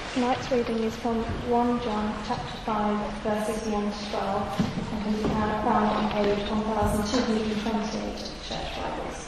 Tonight's reading is from 1 John chapter 5, verses 1 to 12, and can be found on page 1228 of the Church Bibles.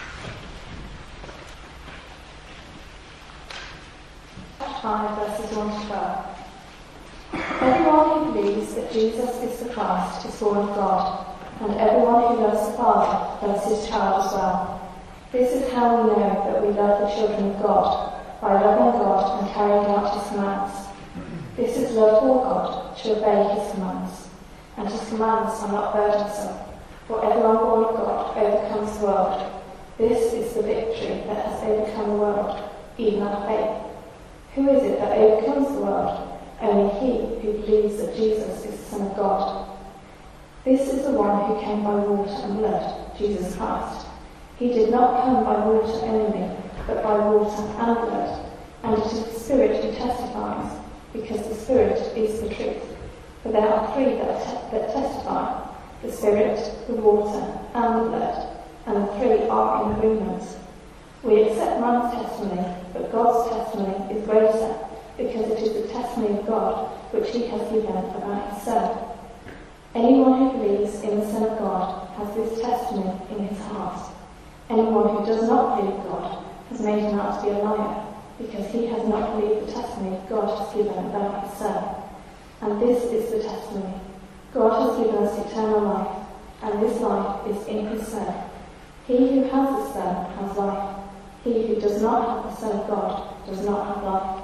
Chapter 5, verses 1 to 12. Everyone who believes that Jesus is the Christ is born of God, and everyone who loves the Father loves his child as well. This is how we know that we love the children of God, by loving God and carrying out his commands. This is love for God, to obey his commands. And his commands are not burdensome, for everyone born of God overcomes the world. This is the victory that has overcome the world, even our faith. Who is it that overcomes the world? Only he who believes that Jesus is the Son of God. This is the one who came by water and blood, Jesus Christ. He did not come by water only, but by water and blood, and it is the Spirit who testifies, because the Spirit is the truth. For there are three that testify, the Spirit, the water, and the blood, and the three are in agreement. We accept man's testimony, but God's testimony is greater, because it is the testimony of God which he has given about his Son. Anyone who believes in the Son of God has this testimony in his heart. Anyone who does not believe God has made him out to be a liar, because he has not believed the testimony God has given about his Son. And this is the testimony. God has given us eternal life, and this life is in his Son. He who has the Son has life. He who does not have the Son of God does not have life.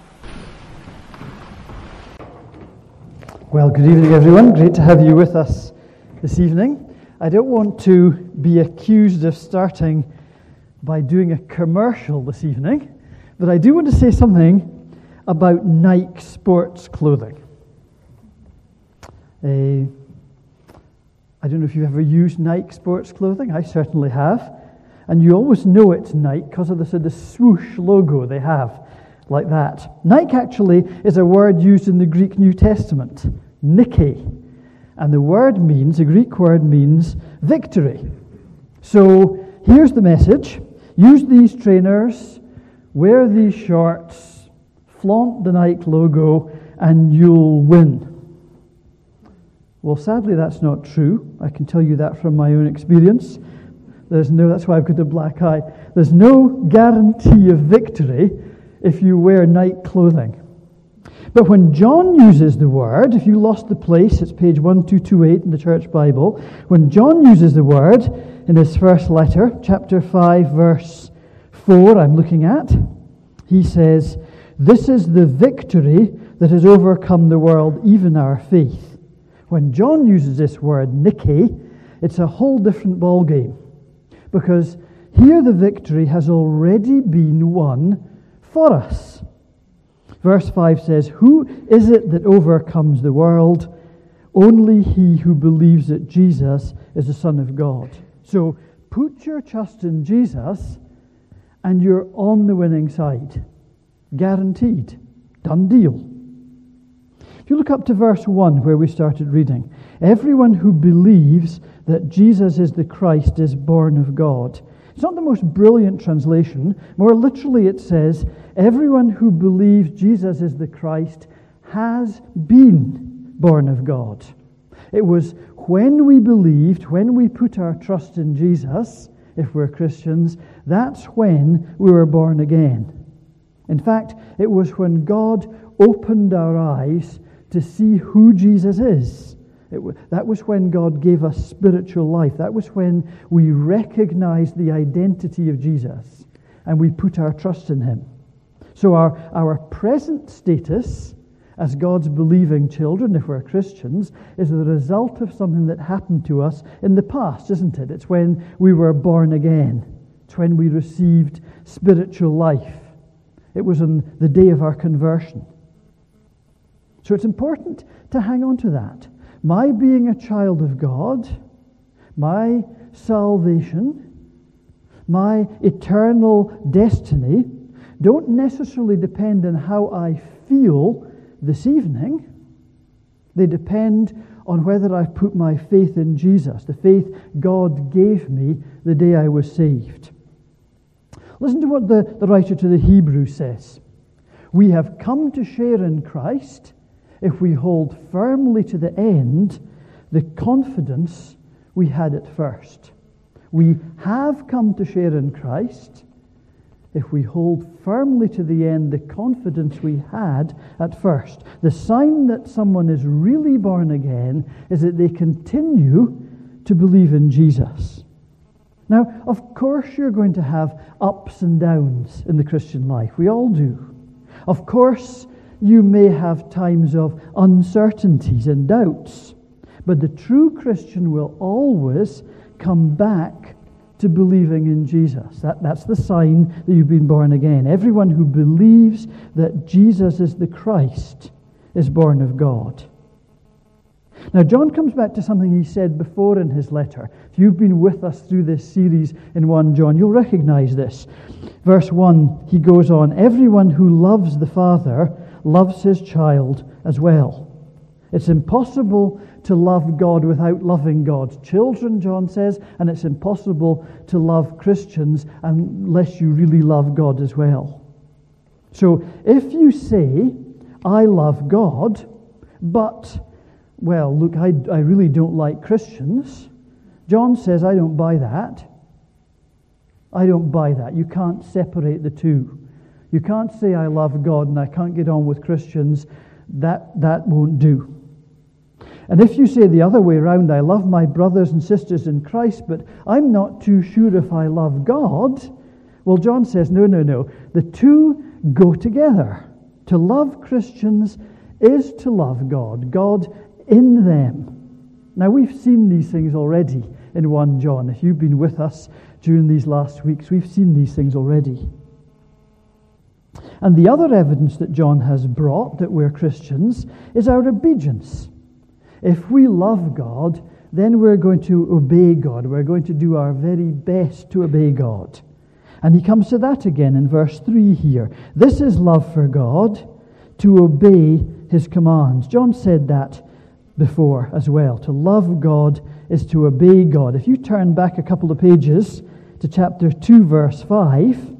Well, good evening, everyone. Great to have you with us this evening. I don't want to be accused of starting by doing a commercial this evening, but I do want to say something about Nike sports clothing. I don't know if you've ever used Nike sports clothing. I certainly have. And you always know it's Nike because of the sort of swoosh logo they have, like that. Nike actually is a word used in the Greek New Testament, Nike. And the Greek word means victory. So here's the message. Use these trainers, wear these shorts, flaunt the Nike logo, and you'll win. Well, sadly, that's not true. I can tell you that from my own experience. That's why I've got a black eye. There's no guarantee of victory if you wear Nike clothing. But when John uses the word, if you lost the place, it's page 1228 in the Church Bible. When John uses the word in his first letter, chapter 5, verse 4, I'm looking at, he says, "This is the victory that has overcome the world, even our faith." When John uses this word, Nike, it's a whole different ballgame. Because here the victory has already been won for us. Verse 5 says, "Who is it that overcomes the world? Only he who believes that Jesus is the Son of God." So put your trust in Jesus and you're on the winning side. Guaranteed. Done deal. If you look up to verse 1 where we started reading, everyone who believes that Jesus is the Christ is born of God. It's not the most brilliant translation. More literally it says, everyone who believes Jesus is the Christ has been born of God. It was when we believed, when we put our trust in Jesus, if we're Christians, that's when we were born again. In fact, it was when God opened our eyes to see who Jesus is. That was when God gave us spiritual life. That was when we recognized the identity of Jesus and we put our trust in him. So our present status as God's believing children, if we're Christians, is the result of something that happened to us in the past, isn't it? It's when we were born again. It's when we received spiritual life. It was on the day of our conversion. So it's important to hang on to that. My being a child of God, my salvation, my eternal destiny don't necessarily depend on how I feel this evening. They depend on whether I've put my faith in Jesus, the faith God gave me the day I was saved. Listen to what the writer to the Hebrews says. We have come to share in Christ if we hold firmly to the end the confidence we had at first. We have come to share in Christ if we hold firmly to the end the confidence we had at first. The sign that someone is really born again is that they continue to believe in Jesus. Now, of course you're going to have ups and downs in the Christian life. We all do. Of course you may have times of uncertainties and doubts. But the true Christian will always come back to believing in Jesus. That's the sign that you've been born again. Everyone who believes that Jesus is the Christ is born of God. Now, John comes back to something he said before in his letter. If you've been with us through this series in 1 John, you'll recognize this. Verse 1, he goes on, everyone who loves the Father loves his child as well. It's impossible to love God without loving God's children, John says, and it's impossible to love Christians unless you really love God as well. So if you say, I love God, but, well, look, I really don't like Christians, John says, I don't buy that. I don't buy that. You can't separate the two. You can't say I love God and I can't get on with Christians. That won't do. And if you say the other way around, I love my brothers and sisters in Christ, but I'm not too sure if I love God, well, John says, no. The two go together. To love Christians is to love God. God in them. Now, we've seen these things already in 1 John. If you've been with us during these last weeks, we've seen these things already. And the other evidence that John has brought that we're Christians is our obedience. If we love God, then we're going to obey God. We're going to do our very best to obey God. And he comes to that again in verse 3 here. This is love for God, to obey his commands. John said that before as well. To love God is to obey God. If you turn back a couple of pages to chapter 2, verse 5,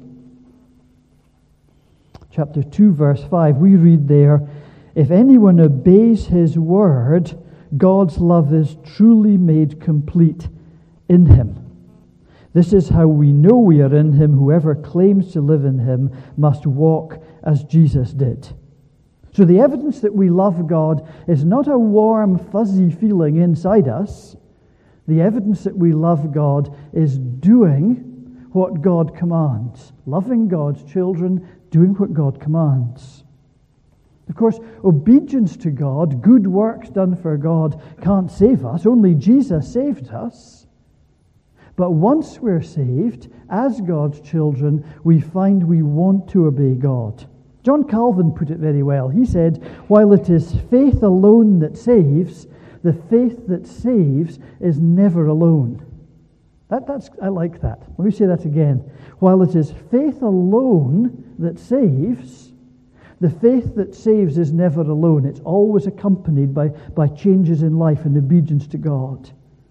chapter 2, verse 5, we read there, if anyone obeys his word, God's love is truly made complete in him. This is how we know we are in him. Whoever claims to live in him must walk as Jesus did. So the evidence that we love God is not a warm, fuzzy feeling inside us. The evidence that we love God is doing what God commands. Loving God's children, doing what God commands. Of course, obedience to God, good works done for God, can't save us. Only Jesus saved us. But once we're saved, as God's children, we find we want to obey God. John Calvin put it very well. He said, while it is faith alone that saves, the faith that saves is never alone. I like that. Let me say that again. While it is faith alone that saves, the faith that saves is never alone. It's always accompanied by changes in life and obedience to God.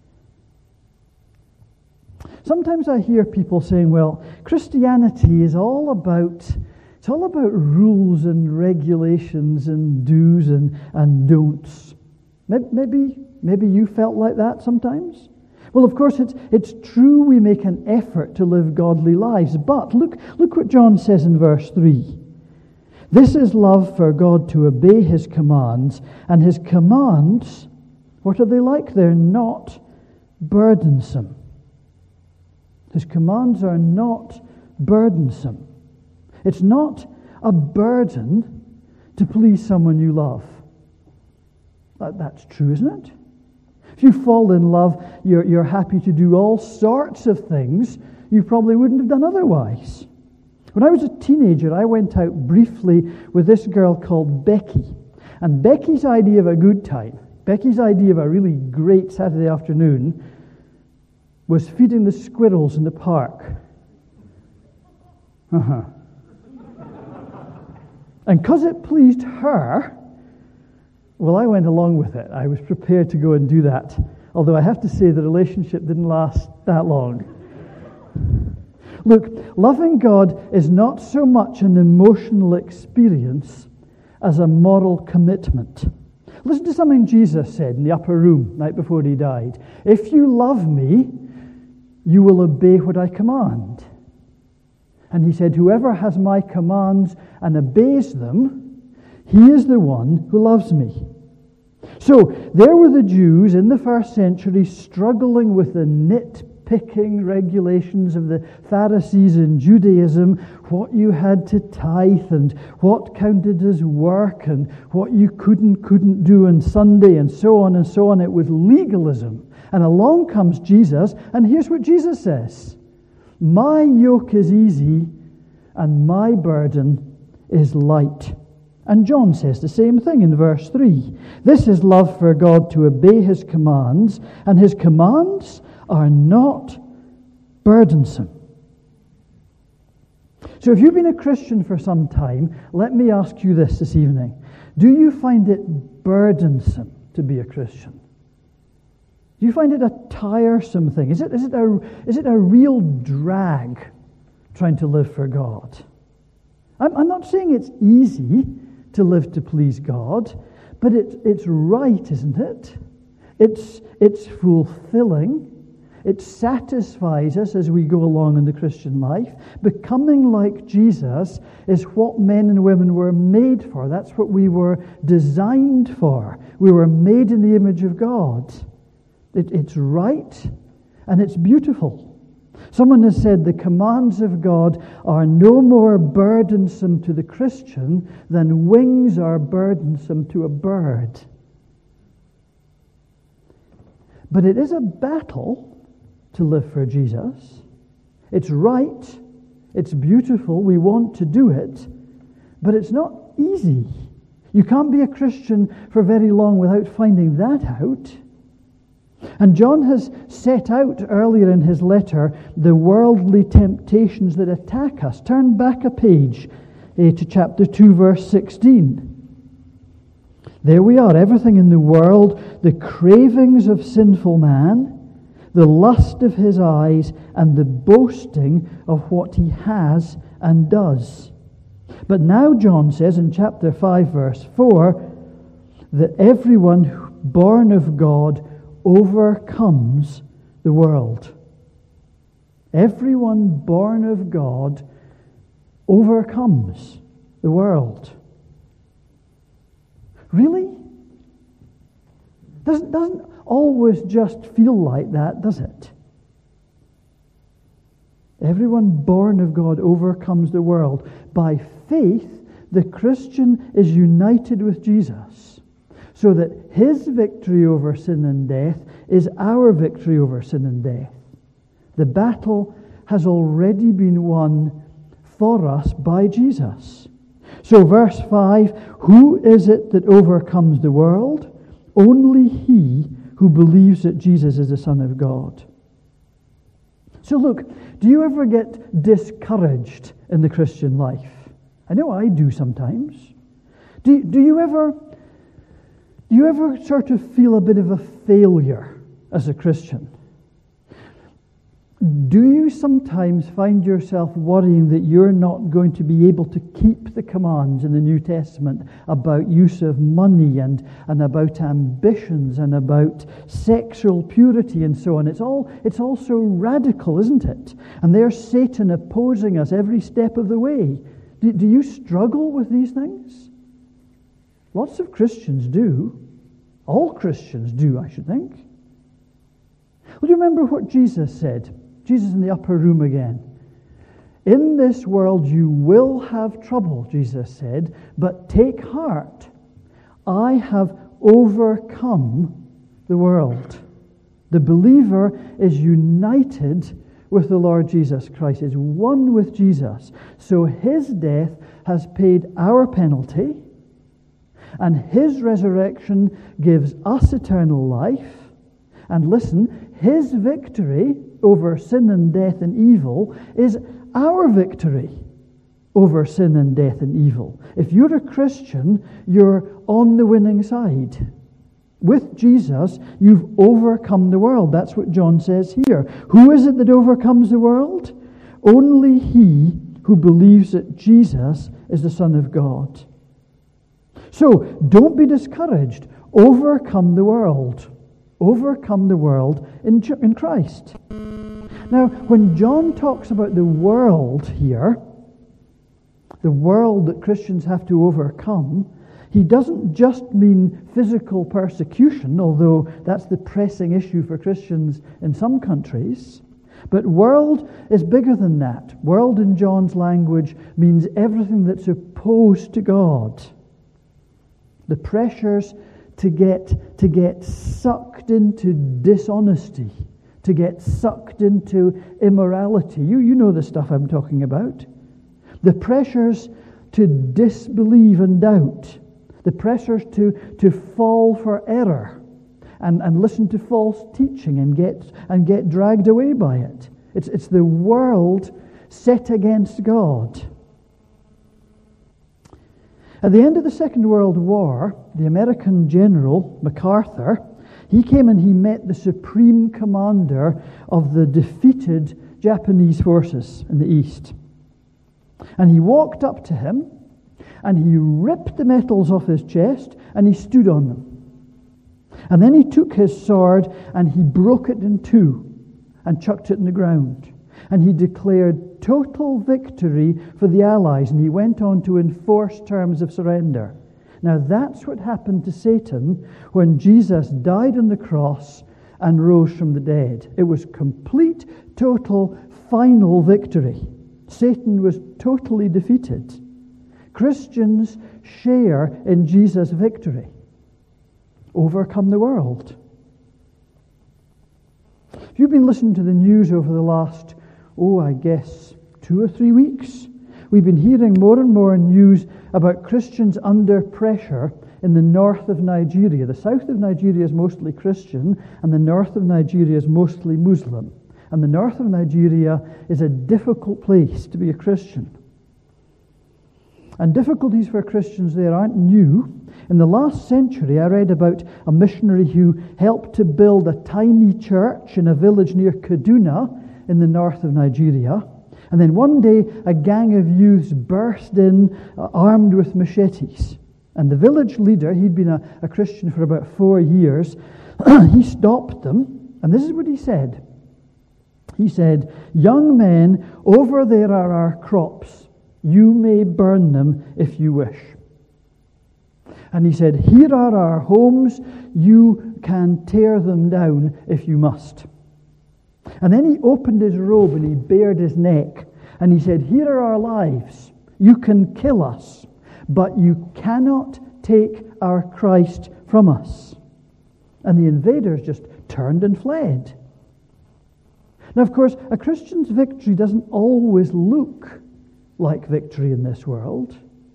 Sometimes I hear people saying, well, Christianity is all about rules and regulations and do's and don'ts. Maybe you felt like that sometimes. Well, of course, it's true we make an effort to live godly lives, but look what John says in verse 3. This is love for God, to obey his commands, and his commands, what are they like? They're not burdensome. His commands are not burdensome. It's not a burden to please someone you love. That's true, isn't it? If you fall in love, you're happy to do all sorts of things you probably wouldn't have done otherwise. When I was a teenager, I went out briefly with this girl called Becky. And Becky's idea of a good time, Becky's idea of a really great Saturday afternoon, was feeding the squirrels in the park. And because it pleased her, well, I went along with it. I was prepared to go and do that. Although I have to say the relationship didn't last that long. Look, loving God is not so much an emotional experience as a moral commitment. Listen to something Jesus said in the upper room right before he died. If you love me, you will obey what I command. And he said, whoever has my commands and obeys them, he is the one who loves me. So there were the Jews in the first century struggling with the nitpicking regulations of the Pharisees in Judaism, what you had to tithe and what counted as work and what you couldn't do on Sunday and so on and so on. It was legalism. And along comes Jesus, and here's what Jesus says. My yoke is easy and my burden is light. And John says the same thing in verse 3. This is love for God, to obey his commands, and his commands are not burdensome. So if you've been a Christian for some time, let me ask you this evening. Do you find it burdensome to be a Christian? Do you find it a tiresome thing? Is it a real drag trying to live for God? I'm not saying it's easy to live to please God, but it's right, isn't it? It's fulfilling. It satisfies us as we go along in the Christian life. Becoming like Jesus is what men and women were made for. That's what we were designed for. We were made in the image of God. It's right and it's beautiful. Someone has said the commands of God are no more burdensome to the Christian than wings are burdensome to a bird. But it is a battle to live for Jesus. It's right. It's beautiful. We want to do it. But it's not easy. You can't be a Christian for very long without finding that out. And John has set out earlier in his letter the worldly temptations that attack us. Turn back a page to chapter 2, verse 16. There we are, everything in the world, the cravings of sinful man, the lust of his eyes, and the boasting of what he has and does. But now John says in chapter 5, verse 4, that everyone born of God overcomes the world. Everyone born of God overcomes the world. Really? Doesn't always just feel like that, does it? Everyone born of God overcomes the world. By faith, the Christian is united with Jesus, so that his victory over sin and death is our victory over sin and death. The battle has already been won for us by Jesus. So verse 5, who is it that overcomes the world? Only he who believes that Jesus is the Son of God. So look, do you ever get discouraged in the Christian life? I know I do sometimes. Do you ever sort of feel a bit of a failure as a Christian? Do you sometimes find yourself worrying that you're not going to be able to keep the commands in the New Testament about use of money and about ambitions and about sexual purity and so on? It's all so radical, isn't it? And there's Satan opposing us every step of the way. Do you struggle with these things? Lots of Christians do. All Christians do, I should think. Well, do you remember what Jesus said? Jesus in the upper room again. In this world you will have trouble, Jesus said, but take heart. I have overcome the world. The believer is united with the Lord Jesus Christ, is one with Jesus. So his death has paid our penalty, and his resurrection gives us eternal life. And listen, his victory over sin and death and evil is our victory over sin and death and evil. If you're a Christian, you're on the winning side. With Jesus, you've overcome the world. That's what John says here. Who is it that overcomes the world? only he who believes that Jesus is the Son of God. So, don't be discouraged. Overcome the world. Overcome the world in Christ. Now, when John talks about the world here, the world that Christians have to overcome, he doesn't just mean physical persecution, although that's the pressing issue for Christians in some countries. But world is bigger than that. World in John's language means everything that's opposed to God. The pressures to get sucked into dishonesty, to get sucked into immorality. You know the stuff I'm talking about. The pressures to disbelieve and doubt. The pressures to fall for error and listen to false teaching and get dragged away by it. It's the world set against God. At the end of the Second World War, the American general, MacArthur, he came and he met the supreme commander of the defeated Japanese forces in the East. And he walked up to him, and he ripped the medals off his chest, and he stood on them. And then he took his sword, and he broke it in two, and chucked it in the ground. And he declared total victory for the Allies, and he went on to enforce terms of surrender. Now that's what happened to Satan when Jesus died on the cross and rose from the dead. It was complete, total, final victory. Satan was totally defeated. Christians share in Jesus' victory. Overcome the world. If you've been listening to the news over the last, I guess 2 or 3 weeks, we've been hearing more and more news about Christians under pressure in the north of Nigeria. The south of Nigeria is mostly Christian, and the north of Nigeria is mostly Muslim. And the north of Nigeria is a difficult place to be a Christian. And difficulties for Christians there aren't new. In the last century, I read about a missionary who helped to build a tiny church in a village near Kaduna in the north of Nigeria. And then one day, a gang of youths burst in, armed with machetes. And the village leader, he'd been a Christian for about 4 years, he stopped them, and this is what he said. He said, "Young men, over there are our crops. You may burn them if you wish." And he said, "Here are our homes. You can tear them down if you must." And then he opened his robe and he bared his neck. And he said, "Here are our lives. You can kill us, but you cannot take our Christ from us." And the invaders just turned and fled. Now, of course, a Christian's victory doesn't always look like victory in this world.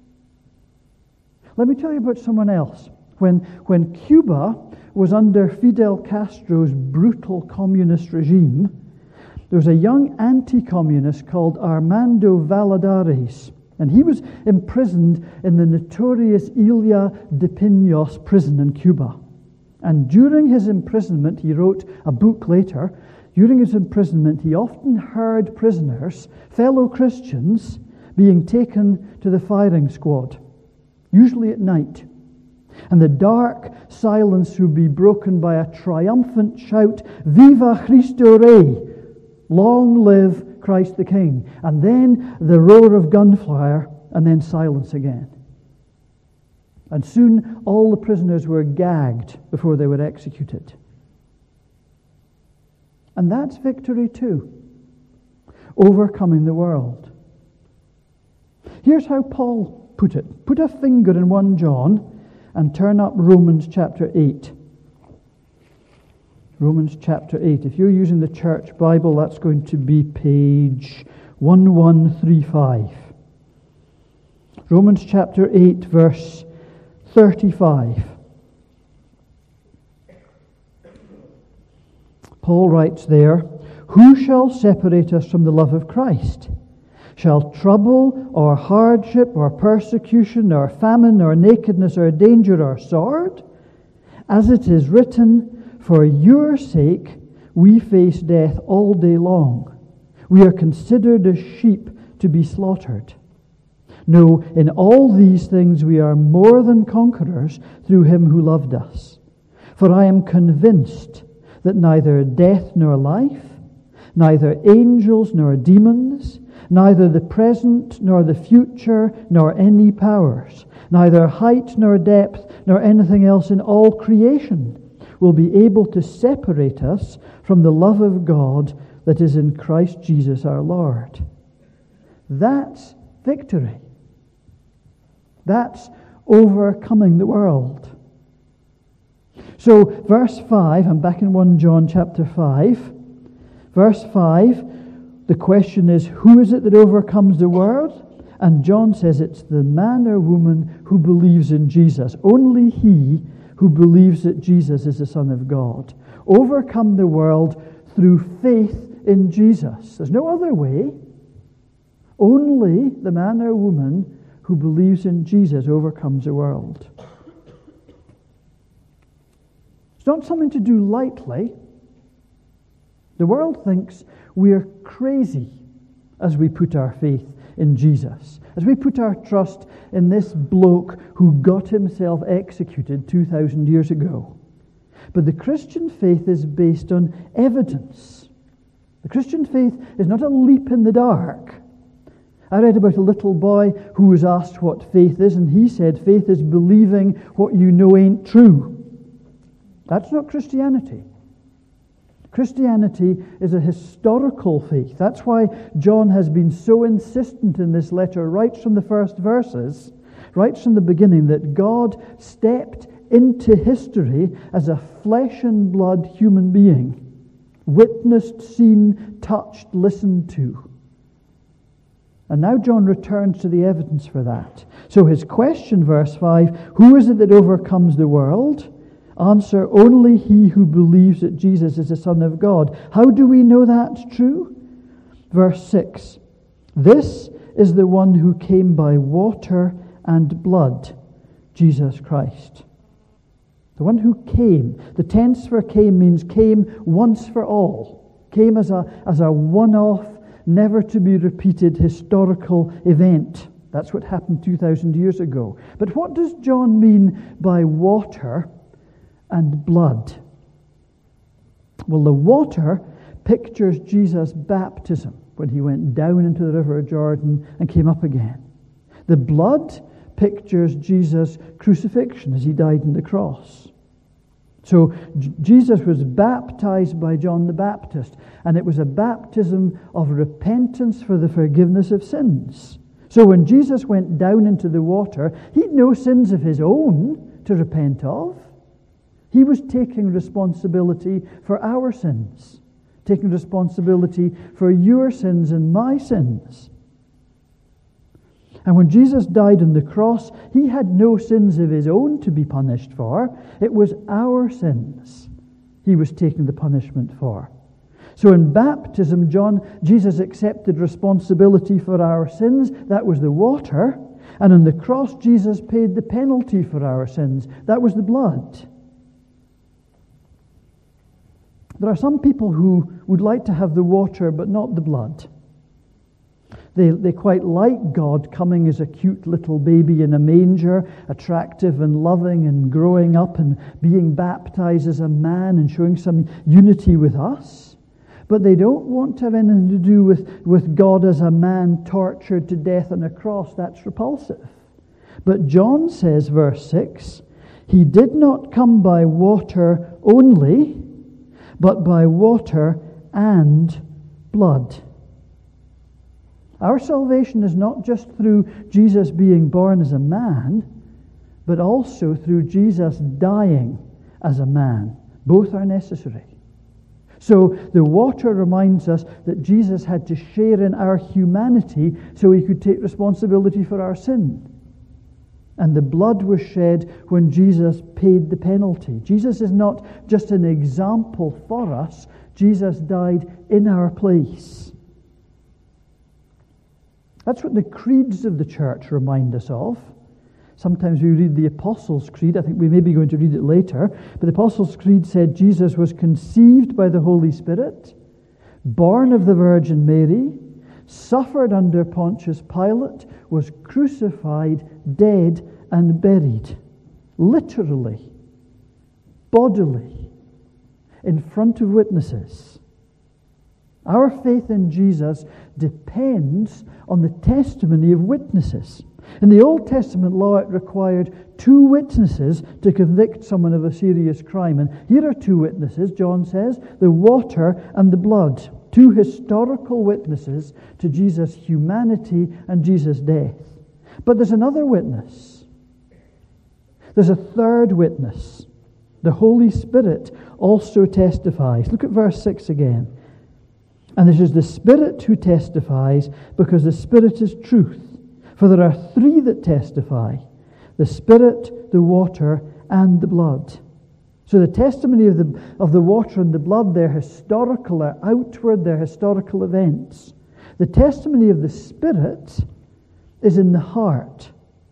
Let me tell you about someone else. When Cuba was under Fidel Castro's brutal communist regime, there was a young anti-communist called Armando Valladares, and he was imprisoned in the notorious Ilia de Pinos prison in Cuba. And during his imprisonment, he wrote a book later, during his imprisonment, he often heard prisoners, fellow Christians, being taken to the firing squad, usually at night. And the dark silence would be broken by a triumphant shout, "Viva Cristo Rey! Long live Christ the King!" And then the roar of gunfire, and then silence again. And soon all the prisoners were gagged before they were executed. And that's victory too. Overcoming the world. Here's how Paul put it. Put a finger in 1 John and turn up Romans chapter 8. Romans chapter 8. If you're using the church Bible, that's going to be page 1135. Romans chapter 8, verse 35. Paul writes there, "Who shall separate us from the love of Christ? Shall trouble or hardship or persecution or famine or nakedness or danger or sword? As it is written, for your sake we face death all day long. We are considered as sheep to be slaughtered. No, in all these things we are more than conquerors through him who loved us. For I am convinced that neither death nor life, neither angels nor demons, neither the present nor the future, nor any powers, neither height nor depth, nor anything else in all creation will be able to separate us from the love of God that is in Christ Jesus our Lord. That's victory. That's overcoming the world. So, verse 5, I'm back in 1 John chapter 5. Verse 5, the question is, who is it that overcomes the world? And John says it's the man or woman who believes in Jesus. Only he who believes that Jesus is the Son of God. Overcome the world through faith in Jesus. There's no other way. Only the man or woman who believes in Jesus overcomes the world. It's not something to do lightly. The world thinks we're crazy as we put our faith in Jesus, as we put our trust in this bloke who got himself executed 2,000 years ago. But the Christian faith is based on evidence. The Christian faith is not a leap in the dark. I read about a little boy who was asked what faith is, and he said, faith is believing what you know ain't true. That's not Christianity. Christianity is a historical faith. That's why John has been so insistent in this letter, right from the first verses, right from the beginning, that God stepped into history as a flesh and blood human being, witnessed, seen, touched, listened to. And now John returns to the evidence for that. So his question, verse 5, who is it that overcomes the world? Answer, only he who believes that Jesus is the Son of God. How do we know that's true? Verse 6, this is the one who came by water and blood, Jesus Christ. The one who came. The tense for came means came once for all. Came as a one-off, never to be repeated historical event. That's what happened 2,000 years ago. But what does John mean by water and blood? Well, the water pictures Jesus' baptism when he went down into the river Jordan and came up again. The blood pictures Jesus' crucifixion as he died on the cross. So Jesus was baptized by John the Baptist, and it was a baptism of repentance for the forgiveness of sins. So when Jesus went down into the water, he had no sins of his own to repent of. He was taking responsibility for our sins, taking responsibility for your sins and my sins. And when Jesus died on the cross, he had no sins of his own to be punished for. It was our sins he was taking the punishment for. So in baptism, Jesus accepted responsibility for our sins. That was the water. And on the cross, Jesus paid the penalty for our sins. That was the blood. There are some people who would like to have the water but not the blood. They quite like God coming as a cute little baby in a manger, attractive and loving and growing up and being baptized as a man and showing some unity with us. But they don't want to have anything to do with God as a man tortured to death on a cross. That's repulsive. But John says, verse 6, he did not come by water only, but by water and blood. Our salvation is not just through Jesus being born as a man, but also through Jesus dying as a man. Both are necessary. So the water reminds us that Jesus had to share in our humanity so he could take responsibility for our sin. And the blood was shed when Jesus paid the penalty. Jesus is not just an example for us. Jesus died in our place. That's what the creeds of the church remind us of. Sometimes we read the Apostles' Creed. I think we may be going to read it later. But the Apostles' Creed said Jesus was conceived by the Holy Spirit, born of the Virgin Mary, suffered under Pontius Pilate, was crucified, dead, and buried. Literally, bodily, in front of witnesses. Our faith in Jesus depends on the testimony of witnesses. In the Old Testament law, it required 2 witnesses to convict someone of a serious crime. And here are 2 witnesses, John says, the water and the blood. 2 historical witnesses to Jesus' humanity and Jesus' death. But there's another witness. There's a third witness. The Holy Spirit also testifies. Look at verse 6 again. And this is the Spirit who testifies, because the Spirit is truth. For there are 3 that testify, the Spirit, the water, and the blood. So the testimony of the water and the blood, they're historical, they're outward, they're historical events. The testimony of the Spirit is in the heart.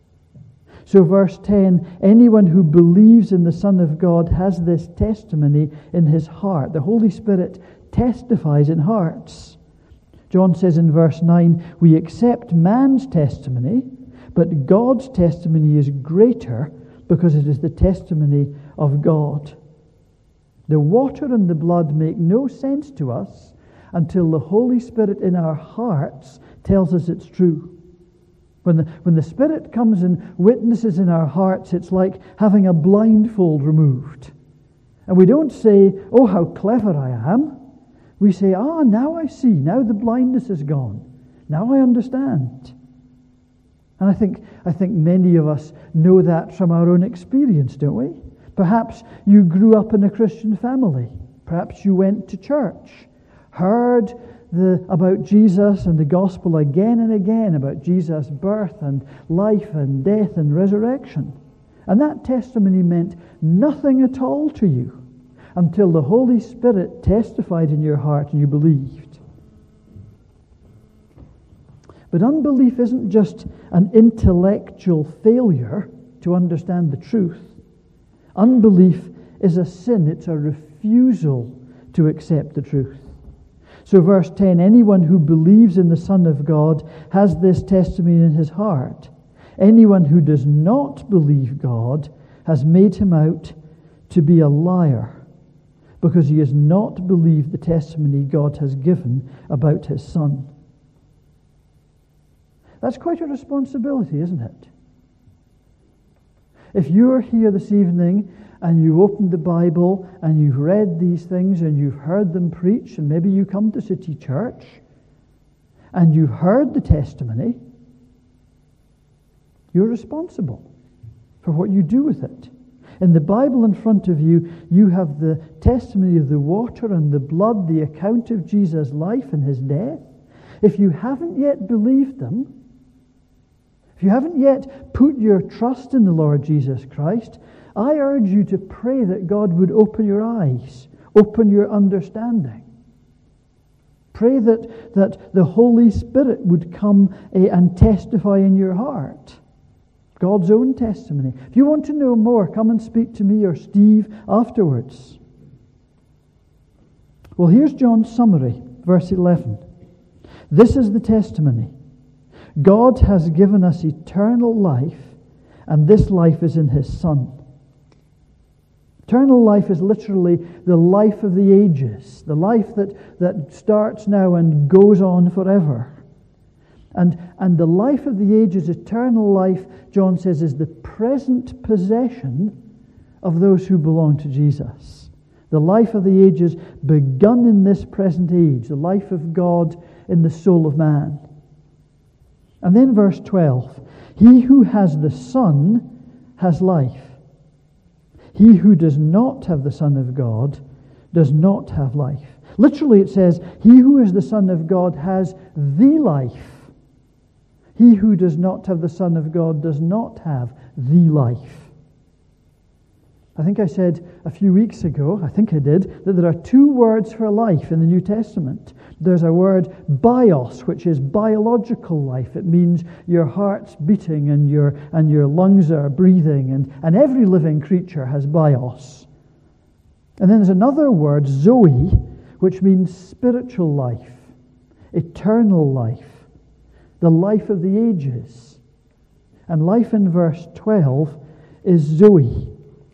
So verse 10, anyone who believes in the Son of God has this testimony in his heart. The Holy Spirit testifies in hearts. John says in verse 9, we accept man's testimony, but God's testimony is greater because it is the testimony of God. The water and the blood make no sense to us until the Holy Spirit in our hearts tells us it's true. When the Spirit comes and witnesses in our hearts, it's like having a blindfold removed. And we don't say, oh, how clever I am. We say, now I see. Now the blindness is gone. Now I understand. And I think many of us know that from our own experience, don't we? Perhaps you grew up in a Christian family. Perhaps you went to church, heard about Jesus and the gospel again and again, about Jesus' birth and life and death and resurrection. And that testimony meant nothing at all to you until the Holy Spirit testified in your heart and you believed. But unbelief isn't just an intellectual failure to understand the truth. Unbelief is a sin. It's a refusal to accept the truth. So verse 10, anyone who believes in the Son of God has this testimony in his heart. Anyone who does not believe God has made him out to be a liar, because he has not believed the testimony God has given about his Son. That's quite a responsibility, isn't it? If you're here this evening and you opened the Bible and you've read these things and you've heard them preached, and maybe you come to City Church and you've heard the testimony, you're responsible for what you do with it. In the Bible in front of you, you have the testimony of the water and the blood, the account of Jesus' life and his death. If you haven't yet believed them, if you haven't yet put your trust in the Lord Jesus Christ, I urge you to pray that God would open your eyes, open your understanding. Pray that the Holy Spirit would come and testify in your heart. God's own testimony. If you want to know more, come and speak to me or Steve afterwards. Well, here's John's summary, verse 11. This is the testimony. God has given us eternal life, and this life is in his Son. Eternal life is literally the life of the ages, the life that starts now and goes on forever. And the life of the ages, eternal life, John says, is the present possession of those who belong to Jesus. The life of the ages begun in this present age, the life of God in the soul of man. And then verse 12, he who has the Son has life. He who does not have the Son of God does not have life. Literally it says, he who is the Son of God has the life. He who does not have the Son of God does not have the life. I think I said a few weeks ago, that there are 2 words for life in the New Testament. There's a word bios, which is biological life. It means your heart's beating and your lungs are breathing, and every living creature has bios. And then there's another word, zoe, which means spiritual life, eternal life, the life of the ages. And life in verse 12 is Zoe.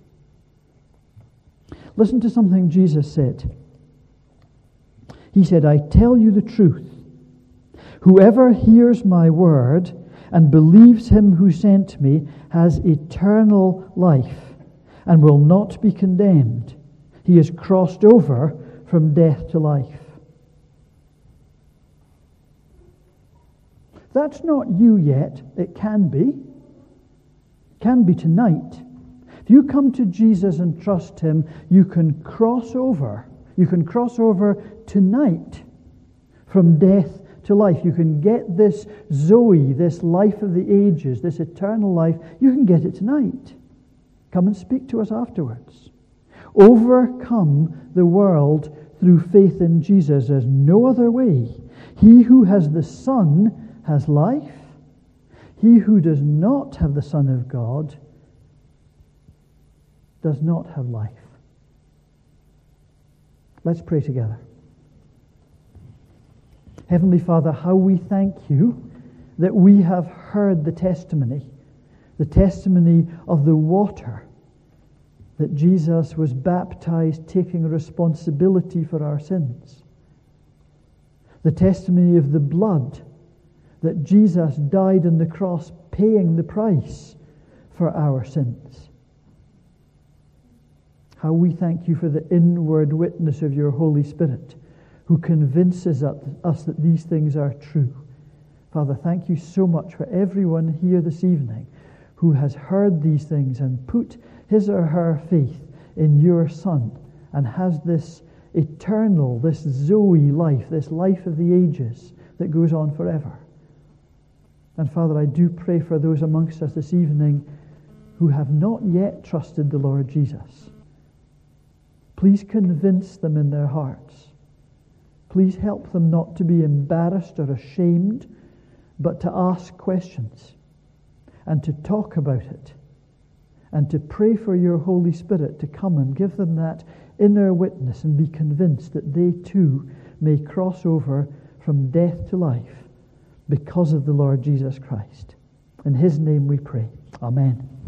Listen to something Jesus said. He said, I tell you the truth. Whoever hears my word and believes him who sent me has eternal life and will not be condemned. He has crossed over from death to life. That's not you yet. It can be. It can be tonight. If you come to Jesus and trust him, you can cross over. You can cross over tonight from death to life. You can get this Zoe, this life of the ages, this eternal life. You can get it tonight. Come and speak to us afterwards. Overcome the world through faith in Jesus. There's no other way. He who has the Son has life. He who does not have the Son of God does not have life. Let's pray together. Heavenly Father, how we thank you that we have heard the testimony of the water, that Jesus was baptized taking responsibility for our sins. The testimony of the blood, that Jesus died on the cross paying the price for our sins. How we thank you for the inward witness of your Holy Spirit, who convinces us that these things are true. Father, thank you so much for everyone here this evening who has heard these things and put his or her faith in your Son and has this eternal, this Zoe life, this life of the ages that goes on forever. And Father, I do pray for those amongst us this evening who have not yet trusted the Lord Jesus. Please convince them in their hearts. Please help them not to be embarrassed or ashamed, but to ask questions and to talk about it and to pray for your Holy Spirit to come and give them that inner witness and be convinced that they too may cross over from death to life because of the Lord Jesus Christ. In his name we pray. Amen.